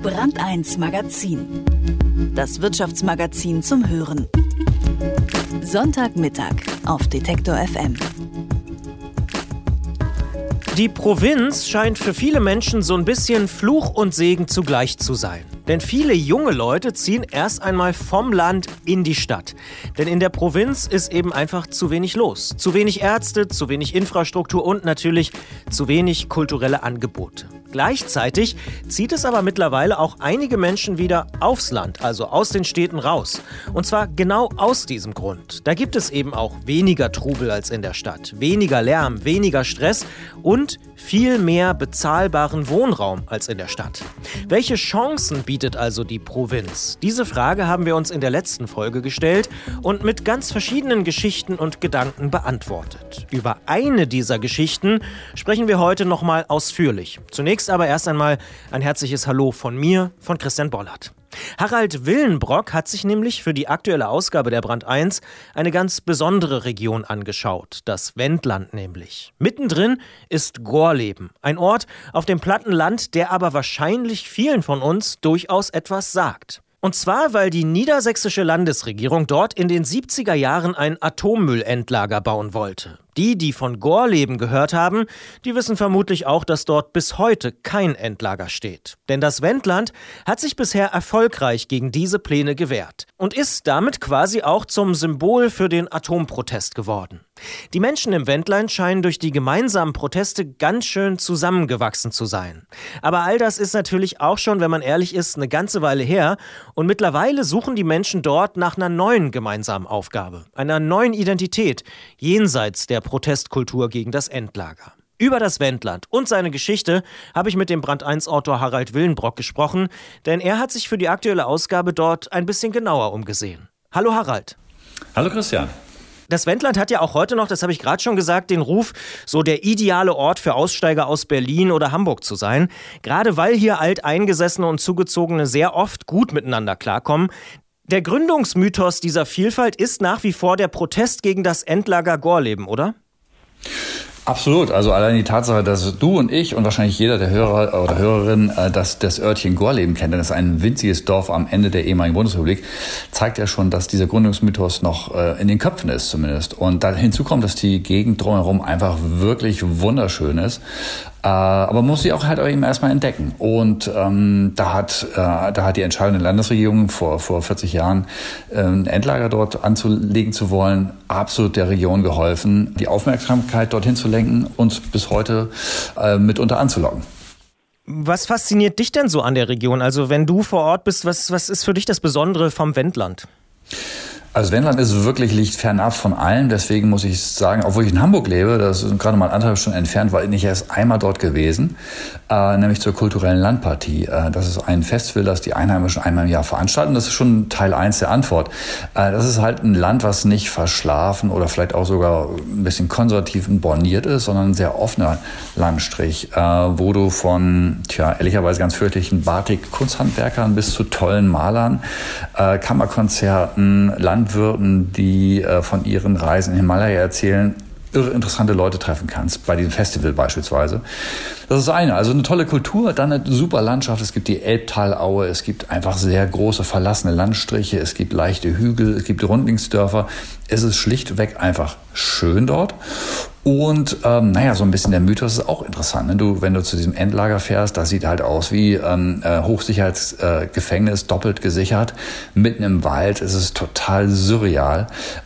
Brand 1 Magazin. Das Wirtschaftsmagazin zum Hören. Sonntagmittag auf Detektor FM. Die Provinz scheint für viele Menschen so ein bisschen Fluch und Segen zugleich zu sein. Denn viele junge Leute ziehen erst einmal vom Land in die Stadt. Denn in der Provinz ist eben einfach zu wenig los. Zu wenig Ärzte, zu wenig Infrastruktur und natürlich zu wenig kulturelle Angebote. Gleichzeitig zieht es aber mittlerweile auch einige Menschen wieder aufs Land, also aus den Städten raus. Und zwar genau aus diesem Grund. Da gibt es eben auch weniger Trubel als in der Stadt, weniger Lärm, weniger Stress und viel mehr bezahlbaren Wohnraum als in der Stadt. Welche Chancen bietet also die Provinz? Diese Frage haben wir uns in der letzten Folge gestellt und mit ganz verschiedenen Geschichten und Gedanken beantwortet. Über eine dieser Geschichten sprechen wir heute nochmal ausführlich. Zunächst aber erst einmal ein herzliches Hallo von mir, von Christian Bollert. Harald Willenbrock hat sich nämlich für die aktuelle Ausgabe der Brand 1 eine ganz besondere Region angeschaut, das Wendland nämlich. Mittendrin ist Gorleben, ein Ort auf dem platten Land, der aber wahrscheinlich vielen von uns durchaus etwas sagt. Und zwar, weil die niedersächsische Landesregierung dort in den 70er Jahren ein Atommüllendlager bauen wollte. Die von Gorleben gehört haben, die wissen vermutlich auch, dass dort bis heute kein Endlager steht. Denn das Wendland hat sich bisher erfolgreich gegen diese Pläne gewehrt und ist damit quasi auch zum Symbol für den Atomprotest geworden. Die Menschen im Wendland scheinen durch die gemeinsamen Proteste ganz schön zusammengewachsen zu sein. Aber all das ist natürlich auch schon, wenn man ehrlich ist, eine ganze Weile her. Und mittlerweile suchen die Menschen dort nach einer neuen gemeinsamen Aufgabe, einer neuen Identität, jenseits der Protestkultur gegen das Endlager. Über das Wendland und seine Geschichte habe ich mit dem Brand 1-Autor Harald Willenbrock gesprochen, denn er hat sich für die aktuelle Ausgabe dort ein bisschen genauer umgesehen. Hallo Harald. Hallo Christian. Das Wendland hat ja auch heute noch, das habe ich gerade schon gesagt, den Ruf, so der ideale Ort für Aussteiger aus Berlin oder Hamburg zu sein. Gerade weil hier Alteingesessene und Zugezogene sehr oft gut miteinander klarkommen. Der Gründungsmythos dieser Vielfalt ist nach wie vor der Protest gegen das Endlager Gorleben, oder? Absolut. Also allein die Tatsache, dass du und ich und wahrscheinlich jeder der Hörer oder Hörerin das Örtchen Gorleben kennt, denn das ist ein winziges Dorf am Ende der ehemaligen Bundesrepublik, zeigt ja schon, dass dieser Gründungsmythos noch in den Köpfen ist zumindest. Und da hinzu kommt, dass die Gegend drumherum einfach wirklich wunderschön ist. Aber man muss sie auch halt eben erstmal entdecken. Und da hat die Entscheidung der Landesregierung vor 40 Jahren, ein Endlager dort anzulegen zu wollen, absolut der Region geholfen, die Aufmerksamkeit dorthin zu lenken und bis heute mitunter anzulocken. Was fasziniert dich denn so an der Region? Also wenn du vor Ort bist, was ist für dich das Besondere vom Wendland? Also Wendland liegt fernab von allem, deswegen muss ich sagen, obwohl ich in Hamburg lebe, das ist gerade mal 1,5 Stunden entfernt, war ich erst einmal dort gewesen, nämlich zur kulturellen Landpartie. Das ist ein Festival, das die Einheimischen einmal im Jahr veranstalten. Das ist schon Teil 1 der Antwort. Das ist halt ein Land, was nicht verschlafen oder vielleicht auch sogar ein bisschen konservativ borniert ist, sondern ein sehr offener Landstrich, wo du von, ehrlicherweise ganz fürchterlichen Batik-Kunsthandwerkern bis zu tollen Malern, Kammerkonzerten, Landwirten, die von ihren Reisen in Himalaya erzählen, irre interessante Leute treffen kannst, bei diesem Festival beispielsweise. Das ist also eine tolle Kultur, dann eine super Landschaft, es gibt die Elbtalaue, es gibt einfach sehr große verlassene Landstriche, es gibt leichte Hügel, es gibt Rundlingsdörfer. Es ist schlichtweg einfach schön dort. Und so ein bisschen der Mythos ist auch interessant. Ne? Wenn du zu diesem Endlager fährst, das sieht halt aus wie Hochsicherheitsgefängnis, doppelt gesichert, mitten im Wald. Es ist total surreal.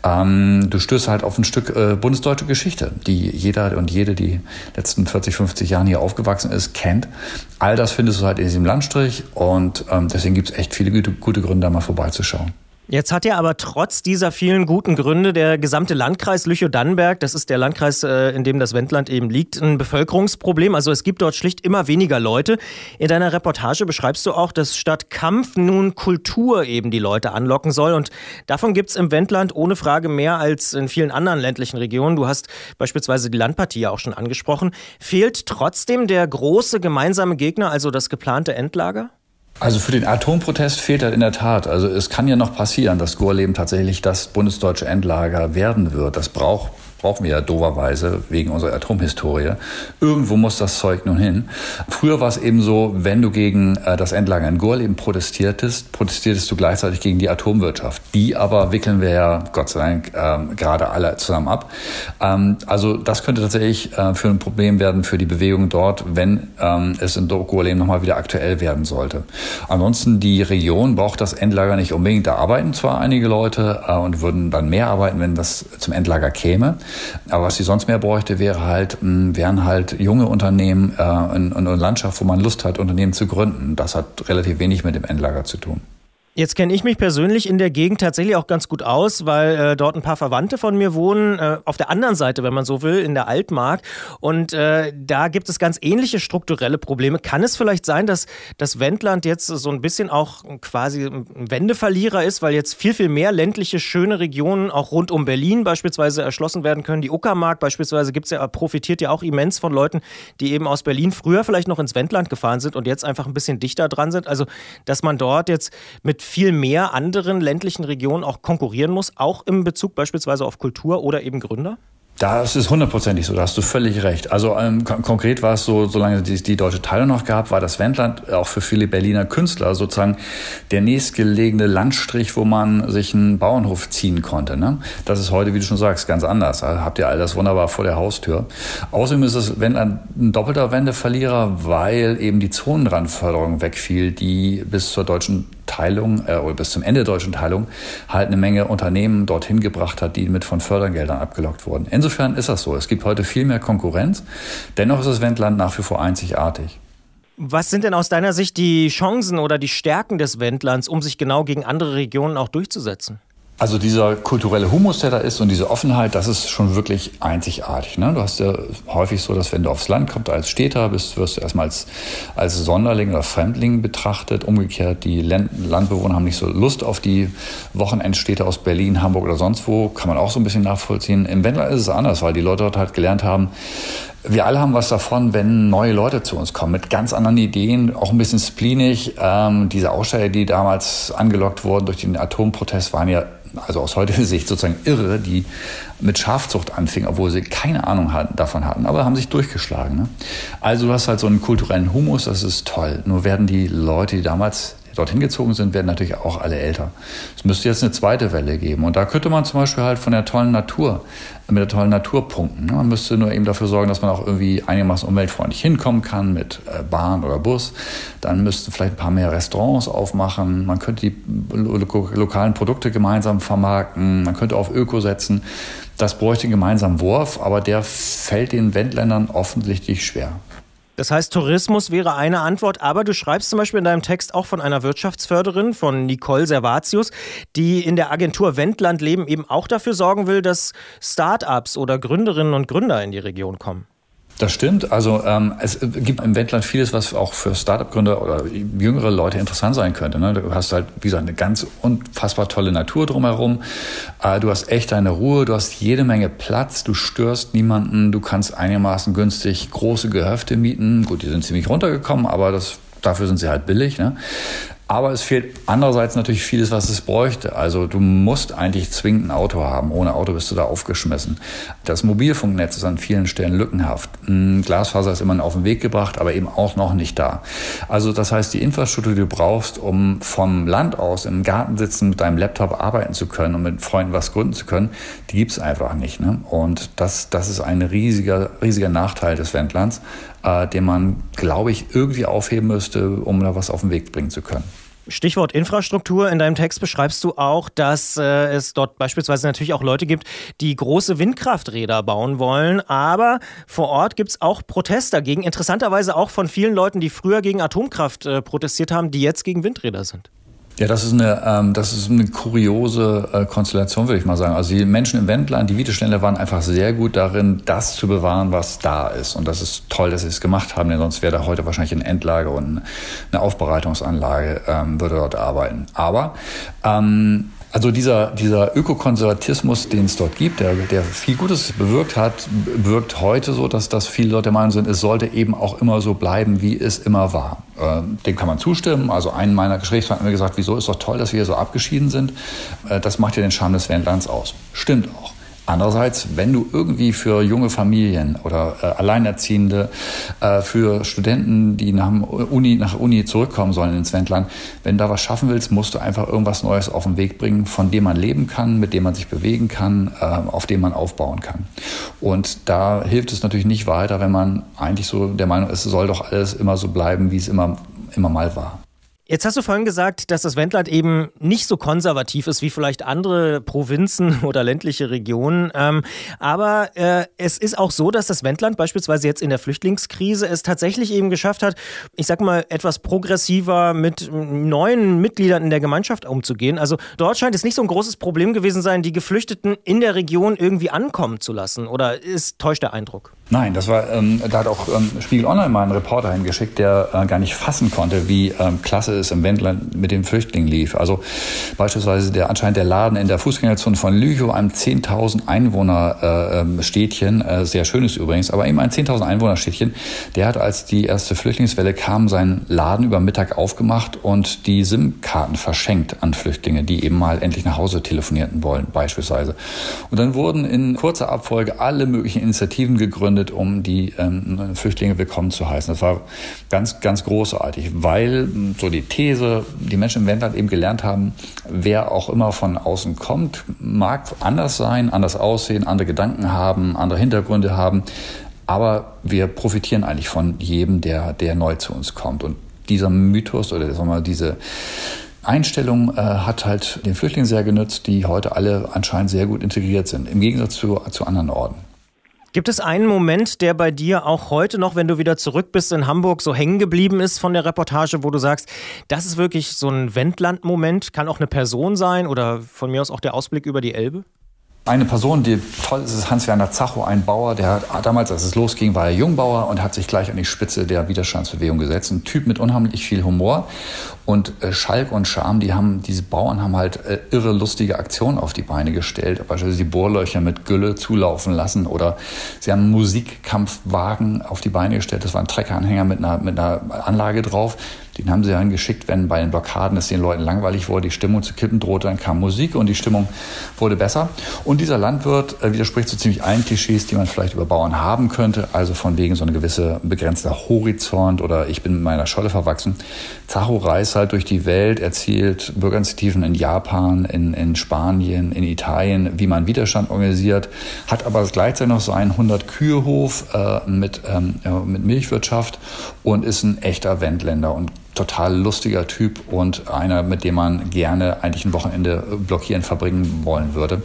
Du stößt halt auf ein Stück bundesdeutsche Geschichte, die jeder und jede, die letzten 40, 50 Jahren hier aufgewachsen ist, kennt. All das findest du halt in diesem Landstrich und deswegen gibt es echt viele gute Gründe, da mal vorbeizuschauen. Jetzt hat ja aber trotz dieser vielen guten Gründe der gesamte Landkreis Lüchow-Dannenberg, das ist der Landkreis, in dem das Wendland eben liegt, ein Bevölkerungsproblem. Also es gibt dort schlicht immer weniger Leute. In deiner Reportage beschreibst du auch, dass statt Kampf nun Kultur eben die Leute anlocken soll. Und davon gibt es im Wendland ohne Frage mehr als in vielen anderen ländlichen Regionen. Du hast beispielsweise die Landpartie ja auch schon angesprochen. Fehlt trotzdem der große gemeinsame Gegner, also das geplante Endlager? Also für den Atomprotest fehlt das in der Tat. Also es kann ja noch passieren, dass Gorleben tatsächlich das bundesdeutsche Endlager werden wird. Das braucht brauchen wir ja doverweise wegen unserer Atomhistorie. Irgendwo muss das Zeug nun hin. Früher war es eben so, wenn du gegen das Endlager in Gorleben protestiertest du gleichzeitig gegen die Atomwirtschaft. Die aber wickeln wir ja, Gott sei Dank, gerade alle zusammen ab. Also das könnte tatsächlich für ein Problem werden für die Bewegung dort, wenn es in Gorleben nochmal wieder aktuell werden sollte. Ansonsten, die Region braucht das Endlager nicht unbedingt. Da arbeiten zwar einige Leute und würden dann mehr arbeiten, wenn das zum Endlager käme. Aber was sie sonst mehr bräuchte, wären halt junge Unternehmen in einer Landschaft, wo man Lust hat, Unternehmen zu gründen. Das hat relativ wenig mit dem Endlager zu tun. Jetzt kenne ich mich persönlich in der Gegend tatsächlich auch ganz gut aus, weil dort ein paar Verwandte von mir wohnen, auf der anderen Seite, wenn man so will, in der Altmark. Und da gibt es ganz ähnliche strukturelle Probleme. Kann es vielleicht sein, dass das Wendland jetzt so ein bisschen auch quasi ein Wendeverlierer ist, weil jetzt viel, viel mehr ländliche, schöne Regionen auch rund um Berlin beispielsweise erschlossen werden können? Die Uckermark beispielsweise profitiert ja auch immens von Leuten, die eben aus Berlin früher vielleicht noch ins Wendland gefahren sind und jetzt einfach ein bisschen dichter dran sind. Also, dass man dort jetzt mit viel mehr anderen ländlichen Regionen auch konkurrieren muss, auch im Bezug beispielsweise auf Kultur oder eben Gründer? Das ist 100%ig so, da hast du völlig recht. Also konkret war es so, solange es die deutsche Teilung noch gab, war das Wendland auch für viele Berliner Künstler sozusagen der nächstgelegene Landstrich, wo man sich einen Bauernhof ziehen konnte. Ne? Das ist heute, wie du schon sagst, ganz anders. Also habt ihr all das wunderbar vor der Haustür. Außerdem ist das Wendland ein doppelter Wendeverlierer, weil eben die Zonenrandförderung wegfiel, die bis zur deutschen Teilung oder bis zum Ende der deutschen Teilung halt eine Menge Unternehmen dorthin gebracht hat, die mit von Fördergeldern abgelockt wurden. Insofern ist das so. Es gibt heute viel mehr Konkurrenz. Dennoch ist das Wendland nach wie vor einzigartig. Was sind denn aus deiner Sicht die Chancen oder die Stärken des Wendlands, um sich genau gegen andere Regionen auch durchzusetzen? Also dieser kulturelle Humus, der da ist und diese Offenheit, das ist schon wirklich einzigartig. Ne? Du hast ja häufig so, dass wenn du aufs Land kommst als Städter bist, wirst du erstmal als Sonderling oder Fremdling betrachtet. Umgekehrt, die Landbewohner haben nicht so Lust auf die Wochenendstädte aus Berlin, Hamburg oder sonst wo. Kann man auch so ein bisschen nachvollziehen. Im Wendland ist es anders, weil die Leute dort halt gelernt haben, wir alle haben was davon, wenn neue Leute zu uns kommen, mit ganz anderen Ideen, auch ein bisschen spleenig. Diese Aussteiger, die damals angelockt wurden durch den Atomprotest, waren ja also aus heutiger Sicht sozusagen Irre, die mit Schafzucht anfingen, obwohl sie keine Ahnung davon hatten, aber haben sich durchgeschlagen. Ne? Also du hast halt so einen kulturellen Humus, das ist toll. Nur werden die Leute, die damals dorthin gezogen sind, werden natürlich auch alle älter. Es müsste jetzt eine zweite Welle geben. Und da könnte man zum Beispiel halt mit der tollen Natur punkten. Man müsste nur eben dafür sorgen, dass man auch irgendwie einigermaßen umweltfreundlich hinkommen kann mit Bahn oder Bus. Dann müssten vielleicht ein paar mehr Restaurants aufmachen. Man könnte die lokalen Produkte gemeinsam vermarkten. Man könnte auf Öko setzen. Das bräuchte einen gemeinsamen Wurf, aber der fällt den Wendländern offensichtlich schwer. Das heißt, Tourismus wäre eine Antwort, aber du schreibst zum Beispiel in deinem Text auch von einer Wirtschaftsförderin, von Nicole Servatius, die in der Agentur Wendland Leben eben auch dafür sorgen will, dass Start-ups oder Gründerinnen und Gründer in die Region kommen. Das stimmt. Also es gibt im Wendland vieles, was auch für Start-up-Gründer oder jüngere Leute interessant sein könnte. Ne? Du hast halt, wie gesagt, eine ganz unfassbar tolle Natur drumherum. Du hast echt deine Ruhe, du hast jede Menge Platz, du störst niemanden, du kannst einigermaßen günstig große Gehöfte mieten. Gut, die sind ziemlich runtergekommen, aber dafür sind sie halt billig. Ne? Aber es fehlt andererseits natürlich vieles, was es bräuchte. Also du musst eigentlich zwingend ein Auto haben. Ohne Auto bist du da aufgeschmissen. Das Mobilfunknetz ist an vielen Stellen lückenhaft. Glasfaser ist immer auf den Weg gebracht, aber eben auch noch nicht da. Also das heißt, die Infrastruktur, die du brauchst, um vom Land aus im Garten sitzen, mit deinem Laptop arbeiten zu können und mit Freunden was gründen zu können, die gibt's einfach nicht. Ne? Und das ist ein riesiger Nachteil des Wendlands, den man, glaube ich, irgendwie aufheben müsste, um da was auf den Weg bringen zu können. Stichwort Infrastruktur. In deinem Text beschreibst du auch, dass es dort beispielsweise natürlich auch Leute gibt, die große Windkrafträder bauen wollen. Aber vor Ort gibt es auch Protest dagegen. Interessanterweise auch von vielen Leuten, die früher gegen Atomkraft protestiert haben, die jetzt gegen Windräder sind. Ja, das ist eine kuriose Konstellation, würde ich mal sagen. Also die Menschen im Wendland, die Widerständler waren einfach sehr gut darin, das zu bewahren, was da ist. Und das ist toll, dass sie es gemacht haben, denn sonst wäre da heute wahrscheinlich ein Endlager und eine Aufbereitungsanlage würde dort arbeiten. Aber also dieser Ökokonservatismus, den es dort gibt, der viel Gutes bewirkt heute so, dass viele Leute der Meinung sind, es sollte eben auch immer so bleiben, wie es immer war. Dem kann man zustimmen. Also einen meiner Gesprächspartner hat mir gesagt, wieso ist doch toll, dass wir hier so abgeschieden sind. Das macht ja den Charme des Wendlands aus. Stimmt auch. Andererseits, wenn du irgendwie für junge Familien oder Alleinerziehende, für Studenten, die nach Uni zurückkommen sollen ins Wendland, wenn du da was schaffen willst, musst du einfach irgendwas Neues auf den Weg bringen, von dem man leben kann, mit dem man sich bewegen kann, auf dem man aufbauen kann. Und da hilft es natürlich nicht weiter, wenn man eigentlich so der Meinung ist, es soll doch alles immer so bleiben, wie es immer mal war. Jetzt hast du vorhin gesagt, dass das Wendland eben nicht so konservativ ist wie vielleicht andere Provinzen oder ländliche Regionen. Aber es ist auch so, dass das Wendland beispielsweise jetzt in der Flüchtlingskrise es tatsächlich eben geschafft hat, ich sag mal, etwas progressiver mit neuen Mitgliedern in der Gemeinschaft umzugehen. Also dort scheint es nicht so ein großes Problem gewesen sein, die Geflüchteten in der Region irgendwie ankommen zu lassen. Oder täuscht der Eindruck? Nein, das war, da hat auch Spiegel Online mal einen Reporter hingeschickt, der gar nicht fassen konnte, wie klasse es im Wendland mit den Flüchtlingen lief. Also beispielsweise anscheinend der Laden in der Fußgängerzone von Lüchow, einem 10.000 Einwohner Städtchen, sehr schönes übrigens, aber eben ein 10.000 Einwohner Städtchen, der hat, als die erste Flüchtlingswelle kam, seinen Laden über Mittag aufgemacht und die SIM-Karten verschenkt an Flüchtlinge, die eben mal endlich nach Hause telefonierten wollen, beispielsweise. Und dann wurden in kurzer Abfolge alle möglichen Initiativen gegründet, um die Flüchtlinge willkommen zu heißen. Das war ganz, ganz großartig, weil so die These, die Menschen im Wendland eben gelernt haben, wer auch immer von außen kommt, mag anders sein, anders aussehen, andere Gedanken haben, andere Hintergründe haben, aber wir profitieren eigentlich von jedem, der neu zu uns kommt. Und dieser Mythos oder sagen wir mal, diese Einstellung hat halt den Flüchtlingen sehr genützt, die heute alle anscheinend sehr gut integriert sind, im Gegensatz zu anderen Orten. Gibt es einen Moment, der bei dir auch heute noch, wenn du wieder zurück bist in Hamburg, so hängen geblieben ist von der Reportage, wo du sagst, das ist wirklich so ein Wendland-Moment, kann auch eine Person sein oder von mir aus auch der Ausblick über die Elbe? Eine Person, die toll ist, ist Hans-Werner Zacho, ein Bauer, der hat damals, als es losging, war er Jungbauer und hat sich gleich an die Spitze der Widerstandsbewegung gesetzt. Ein Typ mit unheimlich viel Humor und Schalk und Charme, diese Bauern haben halt irre lustige Aktionen auf die Beine gestellt, beispielsweise die Bohrlöcher mit Gülle zulaufen lassen oder sie haben einen Musikkampfwagen auf die Beine gestellt. Das war ein Treckeranhänger mit einer Anlage drauf. Den haben sie dann geschickt, wenn bei den Blockaden es den Leuten langweilig wurde, die Stimmung zu kippen drohte, dann kam Musik und die Stimmung wurde besser. Und dieser Landwirt widerspricht so ziemlich allen Klischees, die man vielleicht über Bauern haben könnte, also von wegen so eine gewisse begrenzter Horizont oder ich bin mit meiner Scholle verwachsen. Zacho reist halt durch die Welt, erzählt Bürgerinitiativen in Japan, in Spanien, in Italien, wie man Widerstand organisiert, hat aber gleichzeitig noch so einen 100-Kühe-Hof mit Milchwirtschaft und ist ein echter Wendländer und total lustiger Typ und einer, mit dem man gerne eigentlich ein Wochenende blockieren verbringen wollen würde.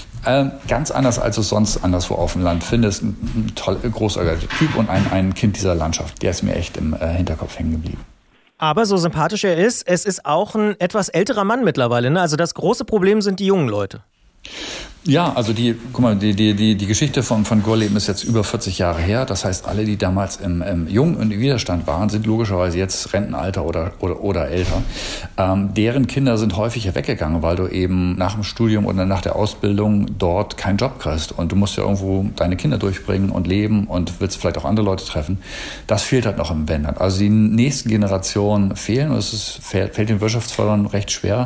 Ganz anders, als du es sonst anderswo auf dem Land findest. Ein toll, großartiger Typ und ein Kind dieser Landschaft. Der ist mir echt im Hinterkopf hängen geblieben. Aber so sympathisch er ist, es ist auch ein etwas älterer Mann mittlerweile, ne? Also das große Problem sind die jungen Leute. Ja, also die Geschichte von Gorleben ist jetzt über 40 Jahre her. Das heißt, alle, die damals im Jung- und Widerstand waren, sind logischerweise jetzt Rentenalter oder älter. Deren Kinder sind häufig weggegangen, weil du eben nach dem Studium oder nach der Ausbildung dort keinen Job kriegst. Und du musst ja irgendwo deine Kinder durchbringen und leben und willst vielleicht auch andere Leute treffen. Das fehlt halt noch im Wendland. Also die nächsten Generationen fehlen und fällt den Wirtschaftsförderern recht schwer,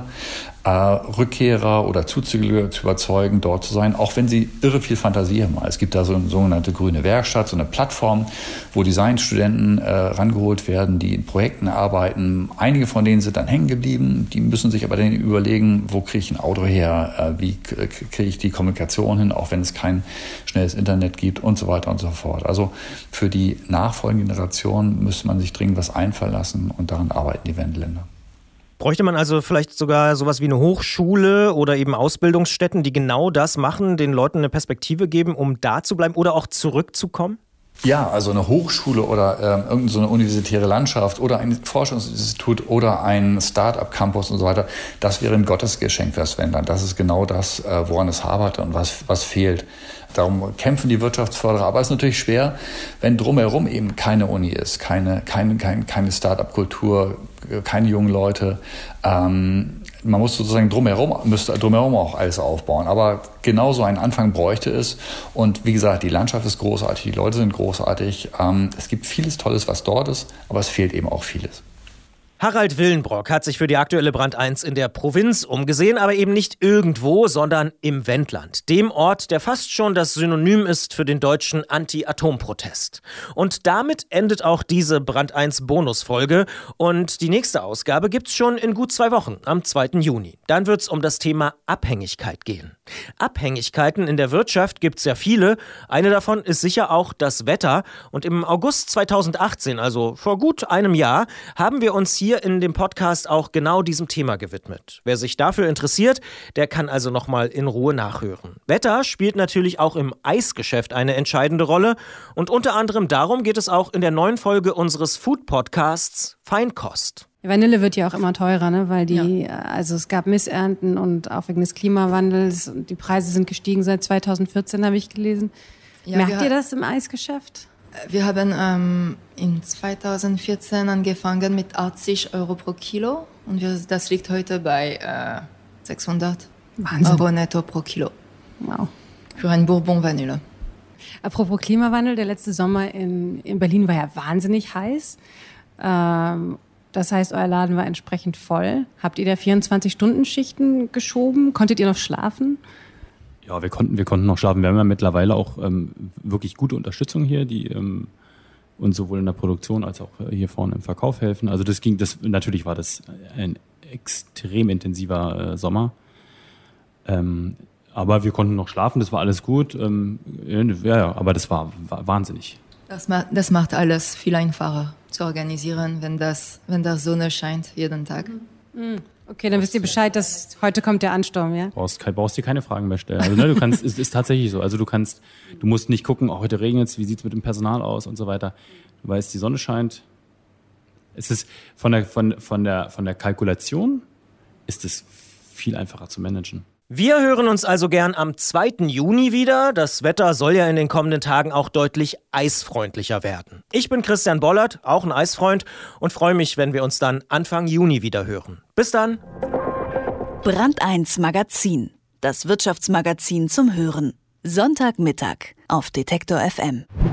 Rückkehrer oder Zuzügler zu überzeugen, dort zu sein, auch wenn sie irre viel Fantasie haben. Es gibt da so eine sogenannte grüne Werkstatt, so eine Plattform, wo Designstudenten rangeholt werden, die in Projekten arbeiten. Einige von denen sind dann hängen geblieben. Die müssen sich aber dann überlegen, wo kriege ich ein Auto her, wie kriege ich die Kommunikation hin, auch wenn es kein schnelles Internet gibt und so weiter und so fort. Also für die nachfolgende Generation müsste man sich dringend was einfallen lassen und daran arbeiten die Wendländer. Bräuchte man also vielleicht sogar sowas wie eine Hochschule oder eben Ausbildungsstätten, die genau das machen, den Leuten eine Perspektive geben, um da zu bleiben oder auch zurückzukommen? Ja, also eine Hochschule oder irgendeine so eine universitäre Landschaft oder ein Forschungsinstitut oder ein Start-up-Campus und so weiter, das wäre ein Gottesgeschenk für das Wendland. Das ist genau das, woran es hapert und was fehlt. Darum kämpfen die Wirtschaftsförderer. Aber es ist natürlich schwer, wenn drumherum eben keine Uni ist, keine Start-up-Kultur, keine jungen Leute. Man muss sozusagen drumherum auch alles aufbauen. Aber genauso einen Anfang bräuchte es. Und wie gesagt, die Landschaft ist großartig, die Leute sind großartig. Es gibt vieles Tolles, was dort ist, aber es fehlt eben auch vieles. Harald Willenbrock hat sich für die aktuelle Brand 1 in der Provinz umgesehen, aber eben nicht irgendwo, sondern im Wendland. Dem Ort, der fast schon das Synonym ist für den deutschen Anti-Atom-Protest. Und damit endet auch diese Brand 1 Bonusfolge. Und die nächste Ausgabe gibt's schon in gut 2 Wochen, am 2. Juni. Dann wird's um das Thema Abhängigkeit gehen. Abhängigkeiten in der Wirtschaft gibt's ja viele. Eine davon ist sicher auch das Wetter. Und im August 2018, also vor gut einem Jahr, haben wir uns hier in dem Podcast auch genau diesem Thema gewidmet. Wer sich dafür interessiert, der kann also nochmal in Ruhe nachhören. Wetter spielt natürlich auch im Eisgeschäft eine entscheidende Rolle und unter anderem darum geht es auch in der neuen Folge unseres Food-Podcasts Feinkost. Vanille wird ja auch immer teurer, ne? Weil also es gab Missernten und auch wegen des Klimawandels und die Preise sind gestiegen seit 2014, habe ich gelesen. Ja, merkt ihr das im Eisgeschäft? Wir haben in 2014 angefangen mit 80 Euro pro Kilo und das liegt heute bei 600 Euro netto pro Kilo. Wow. Für ein Bourbon Vanille. Apropos Klimawandel, der letzte Sommer in Berlin war ja wahnsinnig heiß. Das heißt, euer Laden war entsprechend voll. Habt ihr da 24-Stunden-Schichten geschoben? Konntet ihr noch schlafen? Ja, wir konnten noch schlafen. Wir haben ja mittlerweile auch wirklich gute Unterstützung hier, die uns sowohl in der Produktion als auch hier vorne im Verkauf helfen. Also natürlich war das ein extrem intensiver Sommer. Aber wir konnten noch schlafen, das war alles gut. Aber das war wahnsinnig. Das macht alles viel einfacher zu organisieren, wenn der Sonne scheint jeden Tag. Okay, dann wisst ihr Bescheid, dass heute kommt der Ansturm, ja? Brauchst dir keine Fragen mehr stellen. Also du kannst, es ist tatsächlich so. Also du musst nicht gucken, heute regnet es, wie sieht's mit dem Personal aus und so weiter. Du weißt, die Sonne scheint. Es ist von der Kalkulation ist es viel einfacher zu managen. Wir hören uns also gern am 2. Juni wieder. Das Wetter soll ja in den kommenden Tagen auch deutlich eisfreundlicher werden. Ich bin Christian Bollert, auch ein Eisfreund und freue mich, wenn wir uns dann Anfang Juni wieder hören. Bis dann! Brand 1 Magazin, das Wirtschaftsmagazin zum Hören. Sonntagmittag auf Detektor FM.